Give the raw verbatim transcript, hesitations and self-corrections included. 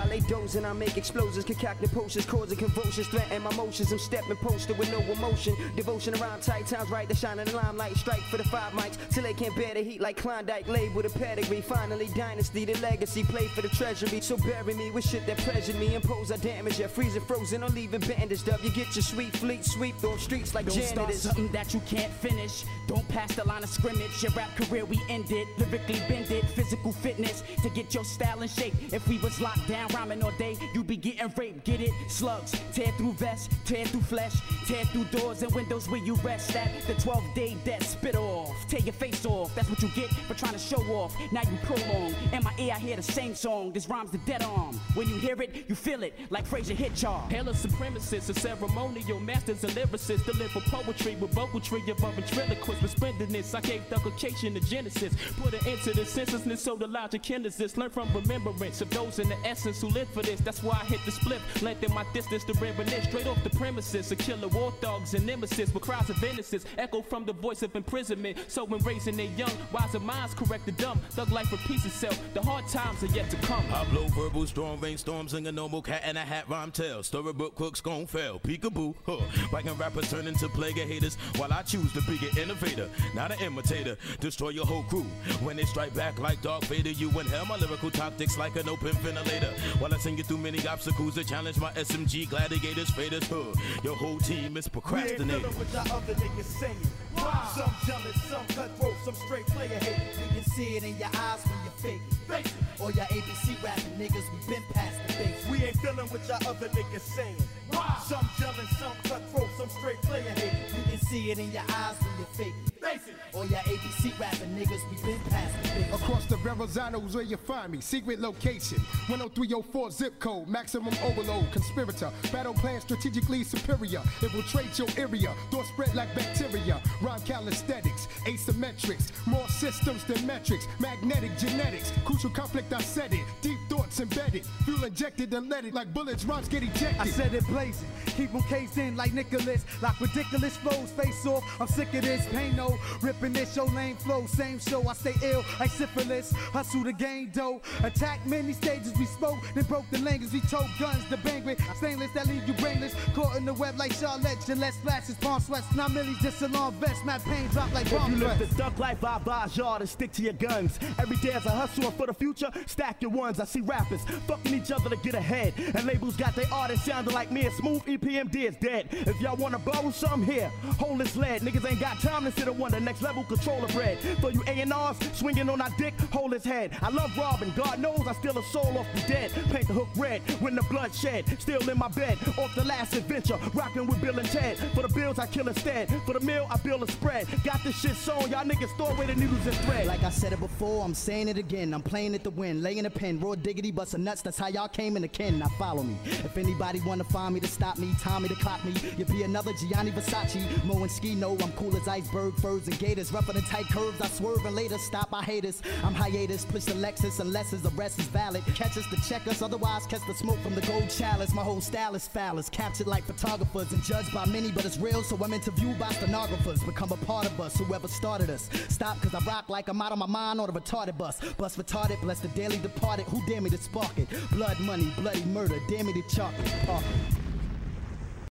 lay dozing, I make explosions, concocting potions, causing convulsions, threaten my motions. I'm stepping posted with no emotion. Devotion around tight times right, to shine in the limelight. Strike for the five mics till they can't bear the heat like Klondike. Label the pedigree, finally dynasty, the legacy. Play for the treasury, so bury me with shit that pressured me. Impose I damage ya, freezing frozen or leaving bandaged up. You get your sweet fleet sweep through streets like Don't janitors. start something that you can't finish. Don't pass the line of scrimmage. Your rap career we ended, lyrically bended. Physical fitness to get your style in shape. If we was locked down rhyming all day, you be getting raped. Get it? Slugs tear through vests, tear through flesh, tear through doors and windows where you rest at. The twelfth day death spit off, tear your face off. That's what you get for trying to show off. Now you prolong. In my ear I hear the same song. This rhyme's the dead arm. When you hear it, you feel it like Frazier hit y'all. Hail of supremacists, a ceremonial masters and lyricists. Deliver poetry with vocalry of a ventriloquist. With splendidness, I gave the occasion to Genesis. Put an end to the senselessness so the logic hinders this. Learn from remembrance of those in the essence who live for this. That's why I hit the split, lengthen my distance to reminisce. Straight off the premises, a killer war thugs and nemesis with cries of innocence. Echo from the voice of imprisonment. So when raising their young, wiser minds correct the dumb. Thug life repeats itself, the hard times are yet to come. I blow verbal storm, rainstorms, sing a normal cat and a hat rhyme tale. Storybook crooks gon' fail, peekaboo, huh. Biking rappers turn into plague of haters, while I choose to be an innovator, not an imitator. Destroy your whole crew when they strike back like Darth Vader. You inhale my lyrical tactics like an open ventilator, while I sing you through many obstacles that challenge my S M G gladiators, faders, huh. Your whole team is procrastinating. We ain't dealing with y'all other niggas singing. Wow. Some jealous, some cutthroat, some straight player hating. You can see it in your eyes when you're faking. Face it. Or your A B C rapping niggas, we been past the basics. We ain't dealing with y'all other niggas singing. Wow. Some jealous, some cutthroat, some straight player hating. You can see it in your eyes when you're faking. Face it. Or your A B C rapping niggas, we been past the basics. Across the Verrazano's where you find me. Secret location, one oh three oh four zip code. Maximum overload, conspirator. Battle plan strategically superior. Infiltrate your area, door spread like bacteria. Rhyme calisthenics, asymmetrics. More systems than metrics. Magnetic genetics, crucial conflict, I said it. Deep thoughts embedded, fuel injected and let it like bullets, rhymes get ejected. I said it blazing, keep them cased in like Nicholas. Like ridiculous flows, face off, I'm sick of this. Pain no, ripping this, show lane flow. Same show, I stay ill like syphilis. Hustle the game dough, attack many stages we spoke. Then broke the language, we told guns to bang with. Stainless that leave you brainless, caught in the web like Charlotte. Gillette splashes, palm sweats, nine millis, just a long vest. Mad pain drop like bomb If you live threats. the duck life, I advise y'all to stick to your guns. Every day as a hustle and for the future, stack your ones. I see rappers fucking each other to get ahead, and labels got their artists sounding like me. And smooth E P M D is dead. If y'all wanna borrow some here, hold this lead. Niggas ain't got time to sit and wonder. Next level controller bread. For you A and Rs swinging on our dick, hold his head. I love robbing, God knows I steal a soul off the dead. Paint the hook red when the blood shed. Still in my bed, off the last adventure, rocking with Bill and Ted. For the bills I kill instead, for the meal I build a spread. Got this shit sewn, y'all niggas throw away the needles and thread. Like I said it before, I'm saying it again. I'm playing it to win, laying a pen, raw diggity, bustin' nuts. That's how y'all came in the kin. Now follow me. If anybody wanna find me to stop me, Tommy to clock me, you be another Gianni Versace. Mo and Ski know I'm cool as iceberg, furs and gators. Rougher than tight curves, I swerve and later stop my haters. I'm hiatus, push the Lexus unless his arrest is valid. Catch us to check us, otherwise catch the smoke from the gold chalice. My whole style is phallus, captured like photographers and judged by many, but it's real, so I'm interviewed by stenographers. Become a part of us, whoever started us. Stop cause I rock like I'm out of my mind on a retarded bus. Bus retarded, bless the daily departed, who dare me to spark it? Blood money, bloody murder, dare me to chalk it, park it.